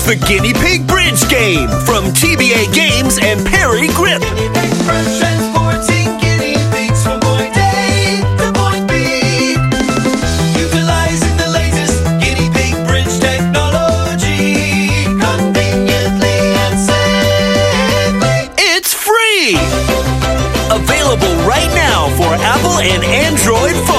the Guinea Pig Bridge Game from TBA Games and Perry Grip. Transporting guinea pigs from point A to point B, utilizing the latest guinea pig bridge technology, conveniently and safely. It's free! Available right now for Apple and Android phones.